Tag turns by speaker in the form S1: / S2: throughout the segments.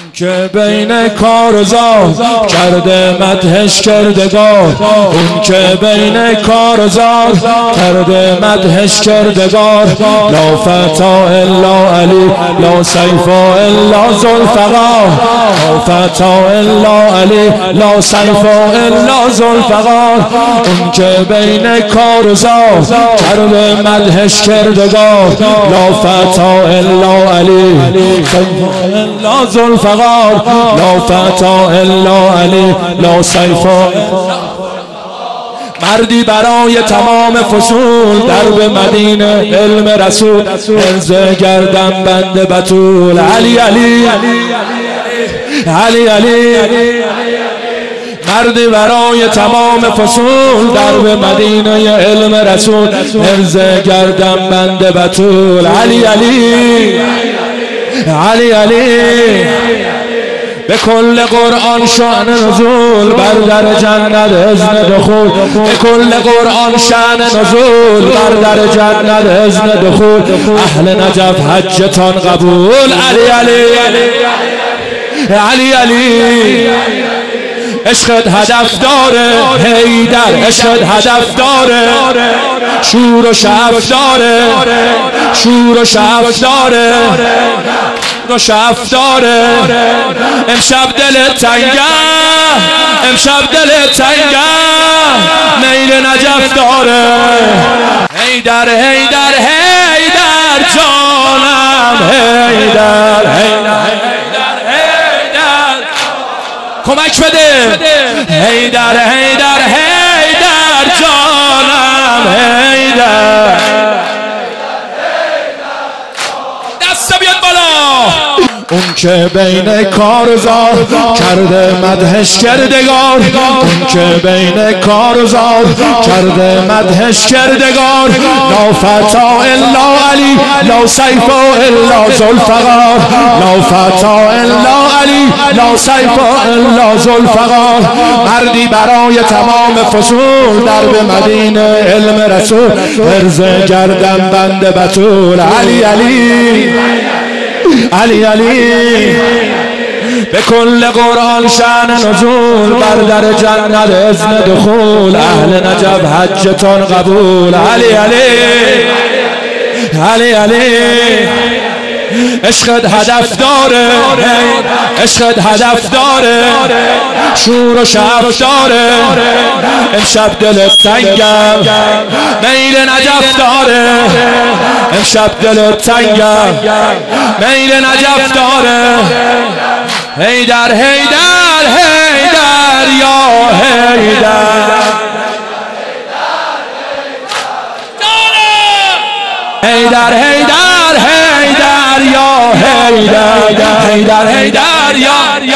S1: که بین کار و زار کرده مدحش کردگار، اون که بین کار و زار کرده مدحش کردگار. لا فتا الا علی لا سیف الا ذوالفقار، لا فتا الا علی لا سیف الا ذوالفقار. اون که بین کار و زار کرده مدحش کردگار، لا فتا الا علی سیف الا ذوالفقار، لا فتا الا علی لا سیف. مردی برای تمام فصول درب مدینه علم رسول، حرز گردن بند بطول. علی علی علی علی، مردی برای تمام فصول درب مدینه علم رسول، حرز گردن بند بطول. علی علی علی علی، به کل قرآن شأن نزول بر در جنت اذن دخول، به کل قرآن شأن نزول بر در جنت اذن دخول. اهل نجف حجتان قبول. علی علی علی علی، عشقت هدف داره حیدر، عشقت هدف داره، شور و شعف داره، شور و شعف داره، و شعف داره. امشب دل تنگه، امشب دل تنگه، میل نجف داره. حیدر حیدر حیدر جانم، حیدر حیدر حیدر، کمک بده. حیدر حیدر حیدر جانم، حیدر. دست بیاد بالا. اون که بین کار و زار کرده مدحش کردگار، اون که بین کار و زار کرده مدحش کردگار. لا فتا الا علی لا سیف الا ذوالفقار، لا فتا الا علی لا سیف الا ذوالفقار. مردی برای تمام فصول درب مدینه علم رسول، حرز گردن بند بطول. علی علی علی علی، به کل قرآن شأن نزول بر در جنت اذن دخول. اهل نجف حجتان قبول. علی علی علی علی، عشقت هدف داره، عشقت هدف داره، شور و شعف داره. امشب دلت تنگم، میل نجف داره. امشب دلت تنگم، میل نجف داره. حیدر حیدر حیدر یا حیدر، حیدر حیدر حیدر یا حیدر، حیدر حیدر یا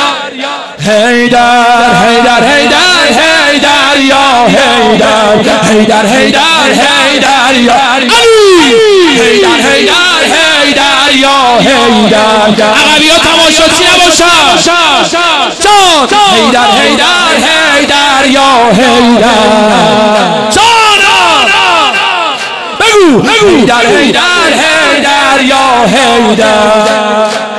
S1: حیدر، حیدر حیدر حیدر یا حیدر، حیدر حیدر حیدر یا علی، حیدر حیدر حیدر یا حیدر. عقبی ها تماشاچی نباشن. حیدر حیدر حیدر یا حیدر. بگو حیدر حیدر حیدر یا حیدر.